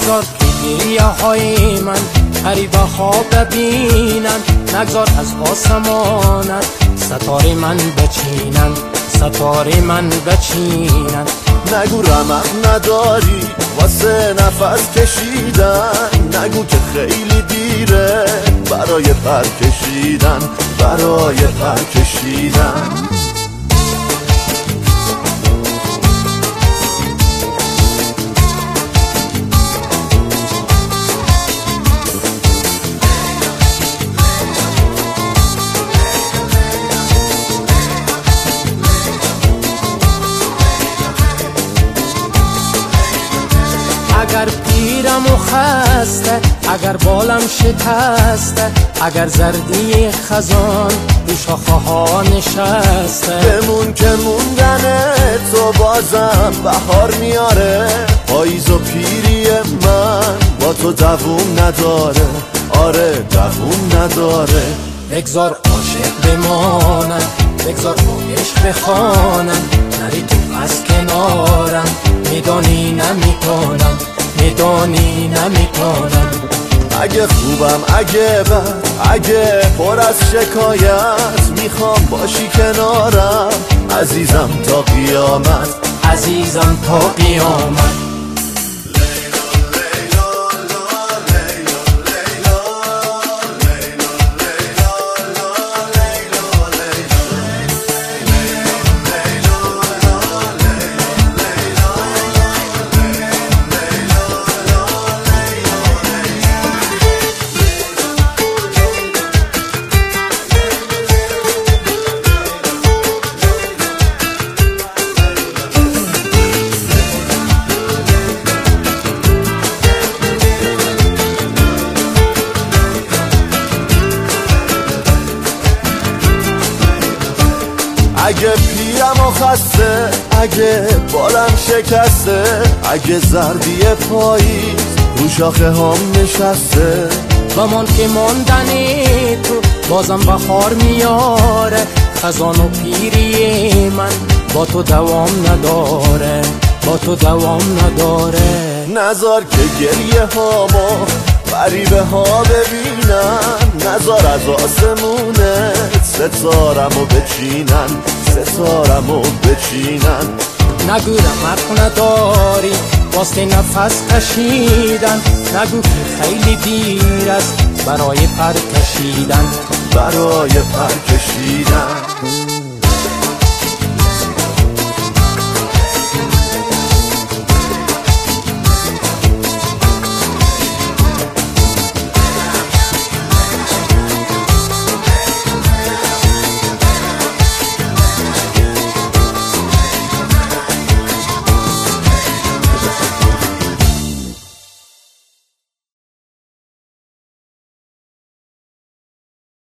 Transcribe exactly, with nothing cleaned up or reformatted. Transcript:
نگذار که گریه های من غریبه ها ببینن، نگذار از آسمانت ستاره من بچینن، ستاره من بچینن. نگو رمق نداری واسه نفس کشیدن، نگو که خیلی دیره برای پر کشیدن، برای پر کشیدن. اگر پیرم و خسته، اگر بالم شکسته، اگر زردی خزان رو شاخه ها نشسته، بمون که موندن تو بازم بهار میاره. پاییز و پیری من با تو دووم نداره، آره دووم نداره. بگذار عاشق بمانم، بگذار با عشق بخوانم، نری تو از کنارم، میدانی نمیتونم، میدانی نمیتونم. اگه خوبم اگه بد اگه پر از شکایت، میخوام باشی کنارم عزیزم تا قیامت، عزیزم تا قیامت. اگه پیرم و خسته، اگه بالم شکسته، اگه زردی پاییز رو شاخه هم نشسته، بمان که ماندنی تو بازم بخار میاره. خزان و پیری من با تو دوام نداره، با تو دوام نداره. نذار که گریه هامو غریبه ها ببینن، نذار از آسمونه ستارمو بچینن، ستارمو بچینن. نگو رمق نداری واسه نفس کشیدن، نگو که خیلی دیر است برای پر کشیدن، برای پر کشیدن.